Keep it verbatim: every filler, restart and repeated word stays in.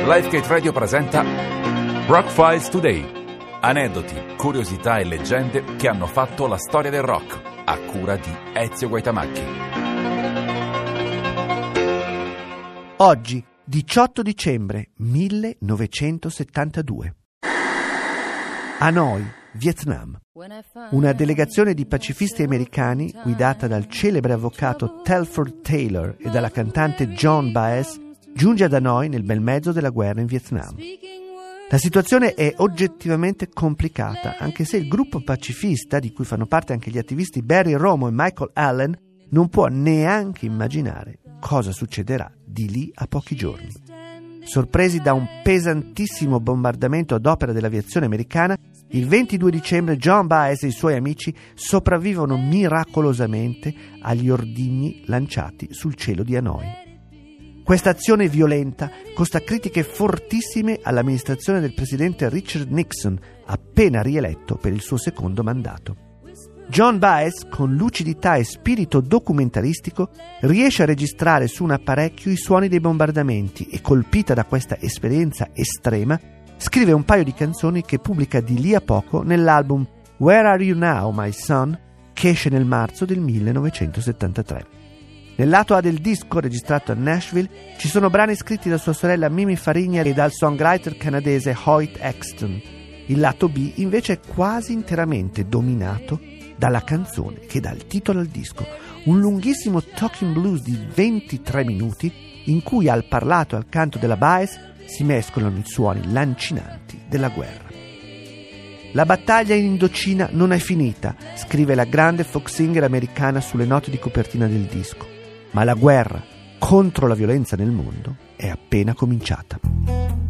Lifegate Radio presenta Rock Files Today. Aneddoti, curiosità e leggende che hanno fatto la storia del rock, a cura di Ezio Guaitamacchi. Oggi, diciotto dicembre millenovecentosettantadue. Hanoi, Vietnam. Una delegazione di pacifisti americani, guidata dal celebre avvocato Telford Taylor e dalla cantante Joan Baez, giunge ad Hanoi nel bel mezzo della guerra in Vietnam. La situazione è oggettivamente complicata, anche se il gruppo pacifista, di cui fanno parte anche gli attivisti Barry Romo e Michael Allen, non può neanche immaginare cosa succederà di lì a pochi giorni. Sorpresi da un pesantissimo bombardamento ad opera dell'aviazione americana, il ventidue dicembre Joan Baez e i suoi amici sopravvivono miracolosamente agli ordigni lanciati sul cielo di Hanoi. Questa azione violenta costa critiche fortissime all'amministrazione del presidente Richard Nixon, appena rieletto per il suo secondo mandato. Joan Baez, con lucidità e spirito documentaristico, riesce a registrare su un apparecchio i suoni dei bombardamenti e, colpita da questa esperienza estrema, scrive un paio di canzoni che pubblica di lì a poco nell'album Where Are You Now, My Son, che esce nel marzo del millenovecentosettantatré. Nel lato A del disco, registrato a Nashville, ci sono brani scritti da sua sorella Mimi Farina e dal songwriter canadese Hoyt Axton. Il lato B invece è quasi interamente dominato dalla canzone che dà il titolo al disco, un lunghissimo talking blues di ventitré minuti in cui al parlato e al canto della Baez si mescolano i suoni lancinanti della guerra. La battaglia in Indocina non è finita, scrive la grande folk singer americana sulle note di copertina del disco. Ma la guerra contro la violenza nel mondo è appena cominciata.